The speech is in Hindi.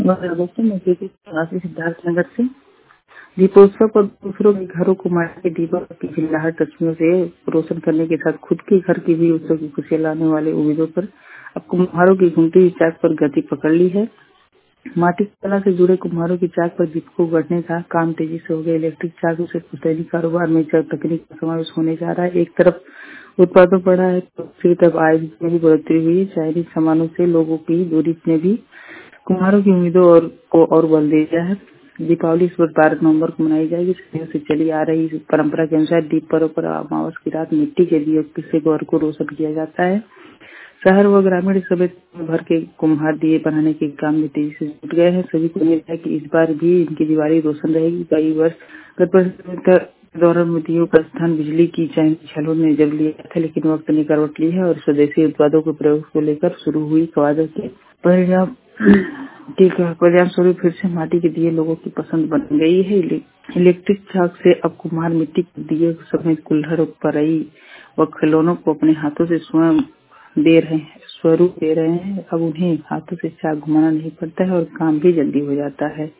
दोस्तों मैं प्रीति निवासी सिद्धार्थनगर से दीपोत्सव पर दूसरों के घरों को माटी के दीपक की खिलहट रश्मियों से रोशन करने के साथ खुद के घर की भी उत्सव की खुशियां लाने वाले उम्मीदों पर अब कुम्हारों की घूमती हुई चाक पर गति पकड़ ली है। माटी की कला से जुड़े कुम्हारों की चाक पर दीपकों गढ़ने का काम तेजी से हो गया। इलेक्ट्रिक चाक से दैनिक कारोबार में जब तकनीक का समावेश होने जा रहा है, एक तरफ उत्पादन बढ़ा है तो दूसरी तरफ आय में भी बढ़ोतरी हुई है। चाइनीज सामानों से लोगों की दूरी ने भी कुम्हारों की उम्मीदों को और बल दिया है। दीपावली इस वर्ष 12 नवंबर को मनाई जाएगी। सदियों से चली आ रही इस परंपरा के अनुसार दीप पर्व पर अमावस की रात मिट्टी के दिए से गौर को रोशन किया जाता है। शहर व ग्रामीण सभी भर के कुम्हार दिए बनाने के काम में तेजी से जुट गए हैं। सभी को उम्मीद है कि इस बार भी इनकी दिवाली रोशन रहेगी। कई वर्ष गत वर्ष दौरान दियों का स्थान बिजली की चाइनीज छलों ने जब लिया था, लेकिन वक्त ने करवट ली है और स्वदेशी उत्पादों के प्रयोग को लेकर शुरू हुई कवायद के परिणाम परिणाम स्वरूप फिर से माटी के दिए लोगों की पसंद बन गई है। इलेक्ट्रिक चाक से अब कुम्हार मिट्टी के दिए समेत कुल्हड़, परई व खिलौनों को अपने हाथों से स्वयं स्वरूप दे रहे हैं। अब उन्हें हाथों से चाक घुमाना नहीं पड़ता है और काम भी जल्दी हो जाता है।